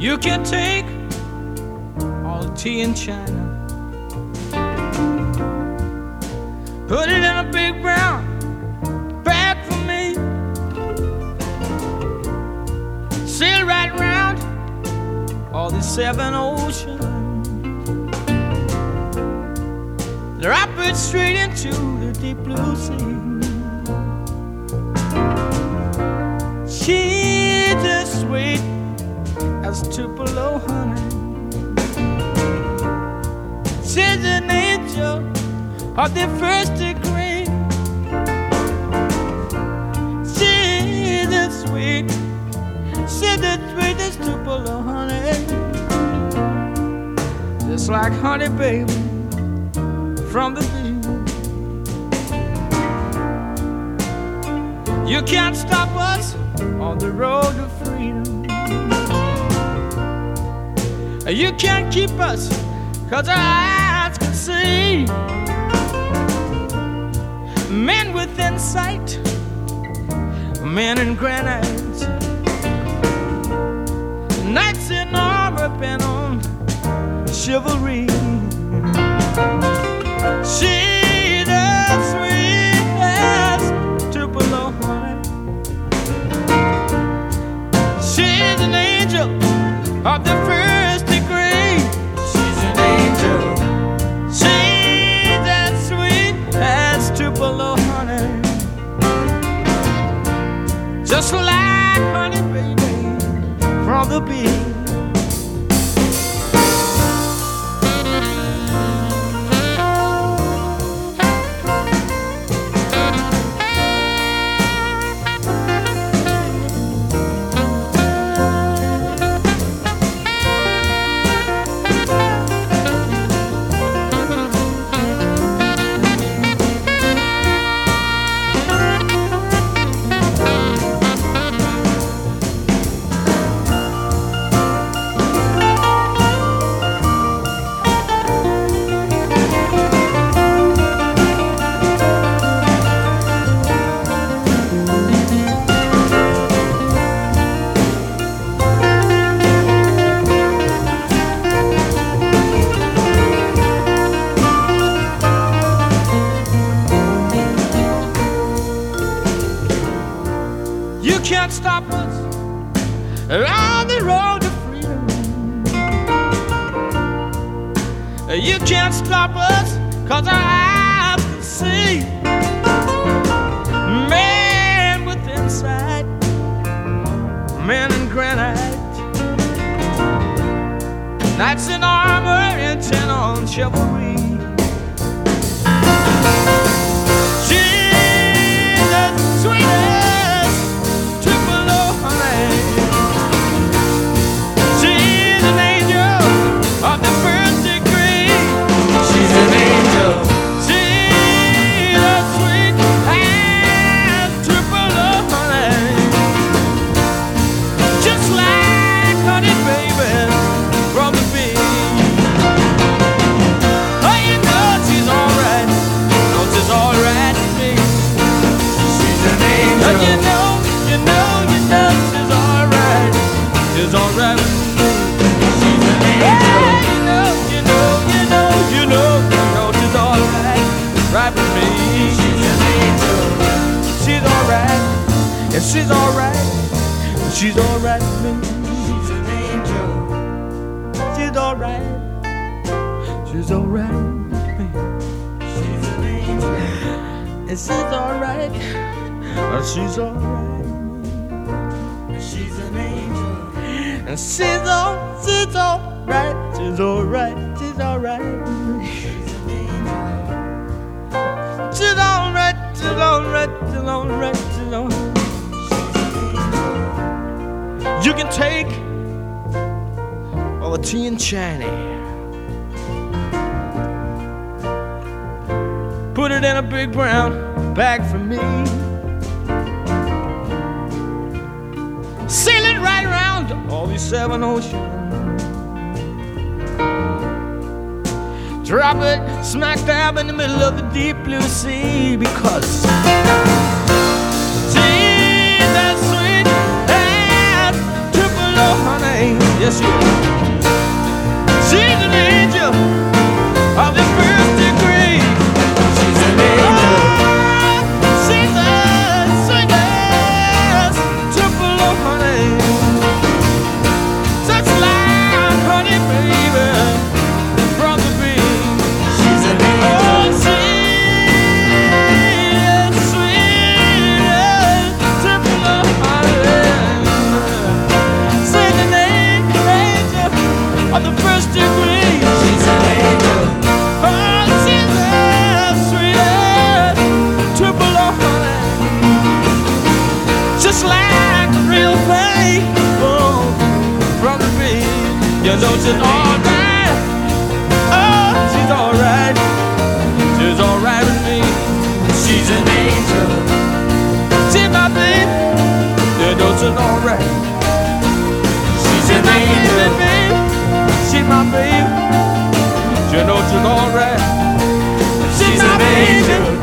You can take all the tea in China, put it in a big brown bag for me, sail right round all the 7 oceans, drop it straight into the deep blue sea. She's as sweet as Tupelo honey. She's an angel of the first degree. She's as sweet, she's as sweet as Tupelo honey. Just like honey, baby, from the bee. You can't stop us on the road to freedom. You can't keep us, 'cause our eyes can see. Men with insight, men in granite, knights in armor bent on chivalry. She's as sweet as Tupelo honey. She's an angel of the first degree. She's an angel. She's as sweet as Tupelo honey. Just like honey, baby, from the bee. You can't stop us on the road to freedom. You can't stop us, 'cause our eyes can see. Men with insight, men in granite, knights in armor intent on chivalry. She's the sweetest Tupelo honey. She's an angel of the first degree. She's an angel. She's as sweet as Tupelo honey. Just like honey, baby, from the bee. Oh, you know she's alright. No, she's alright to me. She's an angel. Oh, you know she's alright. She's alright with me. She's an angel. You know she's alright, right with me. She's an angel. She's alright. Yeah, she's alright. She's alright with me. She's an angel. She's alright. She's alright with me. She's an angel. And she's alright. She's alright. She's an angel. And she's alright. She's alright. She's alright. She's alright. She's alright. She's alright. She's alright. She's alright. You can take all the tea in China, put it in a big brown bag for me, sail it right around all these 7 oceans, drop it smack dab in the middle of the deep blue sea, because she's as sweet as Tupelo honey. Yes, Yes, she is. She's an angel of the first degree. She's an angel. She's a sweetest triple of honey, such like honey, baby, from the bee. She's an angel. Sweet, triple of honey. Say the name, angel of the first degree. She's an angel. Just like a real thing, oh, from the beat. You know she's alright. Oh, she's alright. She's alright with me. She's an angel. She's my baby. You know she's alright. She's an angel. Baby. She's my baby. You know she's alright. She's my baby.